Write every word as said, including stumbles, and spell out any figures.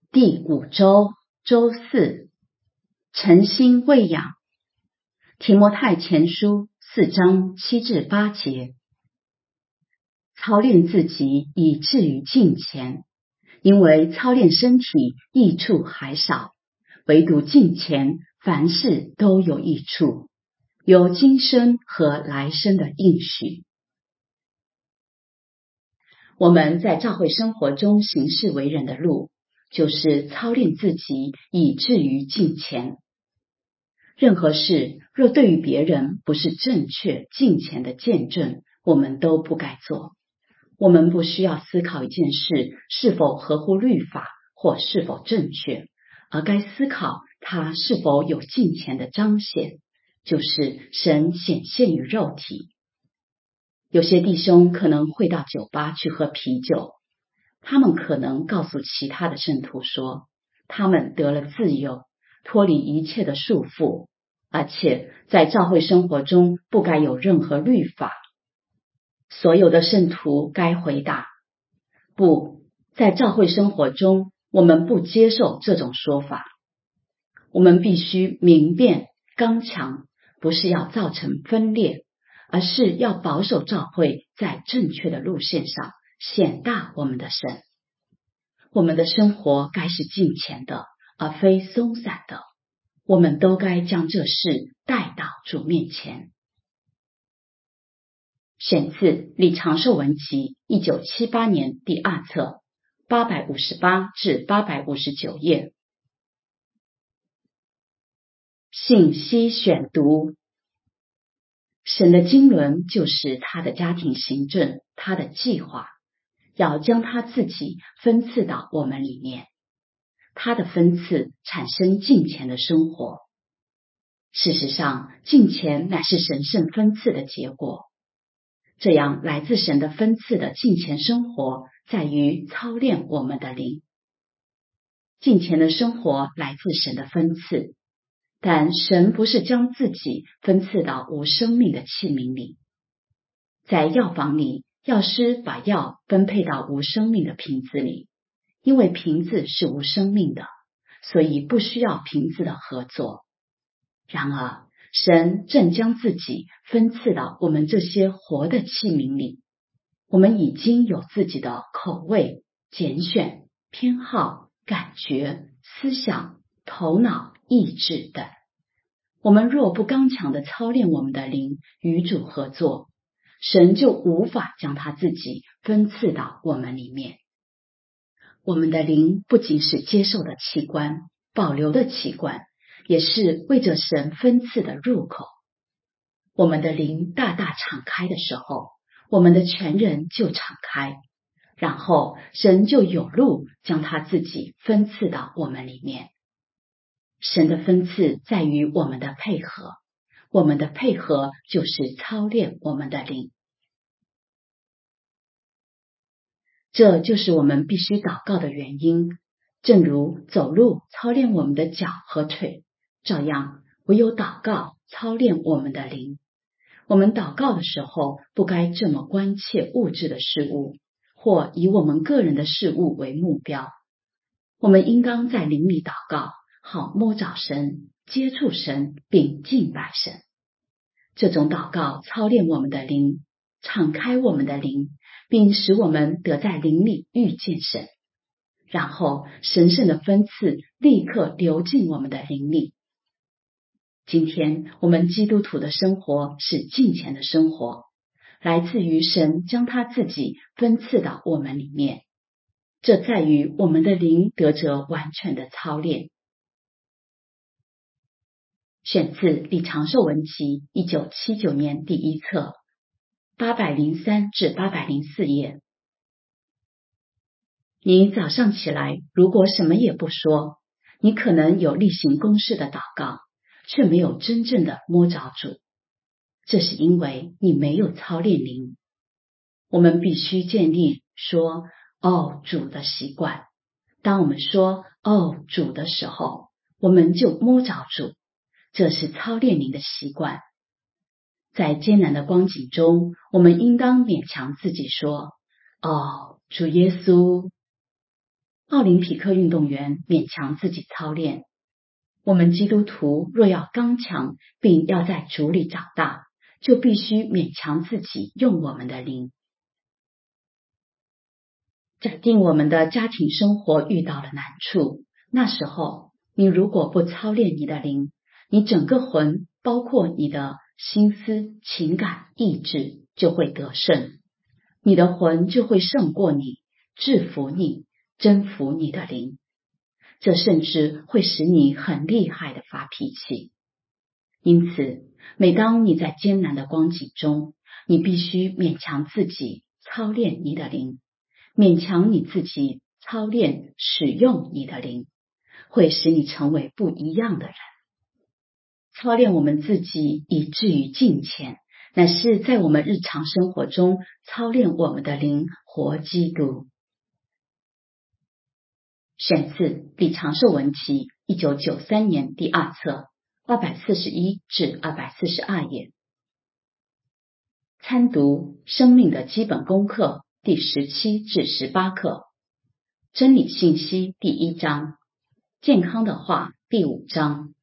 第五周周四，诚心喂养。提摩太前书四章七至八节。操练自己以至于敬虔，因为操练身体益处还少，唯独敬虔凡事都有益处，有今生和来生的应许。我们在教会生活中行事为人的路，就是操练自己以至于敬虔。任何事若对于别人不是正确敬虔的见证，我们都不该做。我们不需要思考一件事是否合乎律法或是否正确，而该思考它是否有敬虔的彰显，就是神显现于肉体。有些弟兄可能会到酒吧去喝啤酒，他们可能告诉其他的圣徒说，他们得了自由，脱离一切的束缚，而且在教会生活中不该有任何律法。所有的圣徒该回答，不，在教会生活中，我们不接受这种说法。我们必须明辨刚强，不是要造成分裂，而是要保守教会在正确的路线上，显大我们的神。我们的生活该是敬虔的，而非松散的。我们都该将这事带到主面前。选自《李长寿文集》一九七八年第二册八百五十八至八百五十九页。信息选读。神的经纶就是他的家庭行政，他的计划，要将他自己分赐到我们里面。他的分赐产生敬虔的生活。事实上，敬虔乃是神圣分赐的结果。这样来自神的分赐的敬虔生活，在于操练我们的灵。敬虔的生活来自神的分赐，但神不是将自己分赐到无生命的器皿里。在药房里，药师把药分配到无生命的瓶子里，因为瓶子是无生命的，所以不需要瓶子的合作。然而，神正将自己分赐到我们这些活的器皿里。我们已经有自己的口味、拣选、偏好、感觉、思想、头脑、意志等。我们若不刚强地操练我们的灵与主合作，神就无法将他自己分赐到我们里面。我们的灵不仅是接受的器官，保留的器官，也是为着神分赐的入口。我们的灵大大敞开的时候，我们的全人就敞开，然后神就有路将他自己分赐到我们里面。神的分赐在于我们的配合，我们的配合就是操练我们的灵。这就是我们必须祷告的原因，正如走路操练我们的脚和腿，照样唯有祷告操练我们的灵。我们祷告的时候，不该这么关切物质的事物，或以我们个人的事物为目标。我们应当在灵里祷告，好摸找神，接触神，并敬拜神。这种祷告操练我们的灵，敞开我们的灵，并使我们得在灵里遇见神。然后神圣的分赐立刻流进我们的灵里。今天我们基督徒的生活是敬虔的生活，来自于神将他自己分赐到我们里面。这在于我们的灵得着完全的操练。选自《李长寿文集》一九七九年第一册八百零三至八百零四页。你早上起来，如果什么也不说，你可能有例行公事的祷告，却没有真正的摸着主。这是因为你没有操练灵。我们必须建立说哦主的习惯。当我们说哦主的时候，我们就摸着主，这是操练灵的习惯。在艰难的光景中，我们应当勉强自己说哦主耶稣。 奥林匹克运动员勉强自己操练，我们基督徒若要刚强，并要在主里长大，就必须勉强自己用我们的灵。假定我们的家庭生活遇到了难处，那时候你如果不操练你的灵，你整个魂，包括你的心思、情感、意志，就会得胜。你的魂就会胜过你，制服你，征服你的灵。这甚至会使你很厉害的发脾气。因此，每当你在艰难的光景中，你必须勉强自己操练你的灵，勉强你自己操练使用你的灵，会使你成为不一样的人。操练我们自己以至于敬虔，乃是在我们日常生活中操练我们的灵，活基督。选自李长寿文集，一九九三年第二册，二百四十一至二百四十二页。参读生命的基本功课第十七至十八课，真理信息第一章，健康的话第五章。